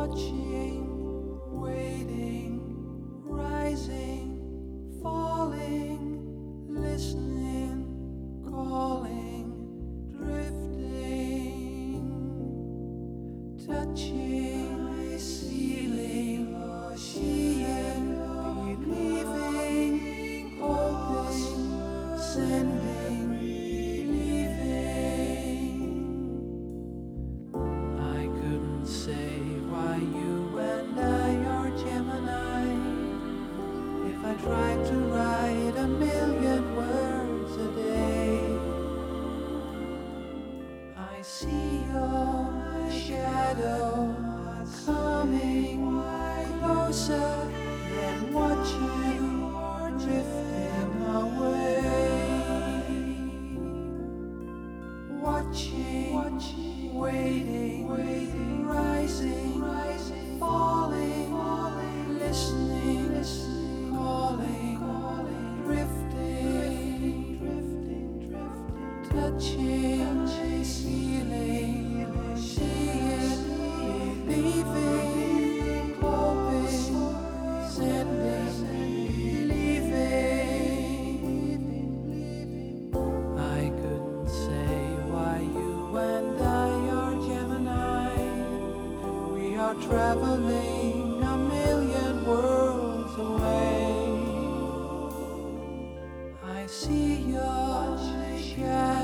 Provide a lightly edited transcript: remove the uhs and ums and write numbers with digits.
watching, waiting, rising, falling, listening, calling, drifting, touching, feeling, seeing, believing, hoping, sending, believing. I couldn't say why you and I are Gemini. If I tried to write a million words a day, I see your shadow coming closer, then watch you drifting away. Watching, waiting, rising, falling, listening, calling, drifting, touching, feeling, seeing, believing, hoping, sending, believing. I couldn't say why you and I are Gemini. We are traveling a million worlds away. I see your shadow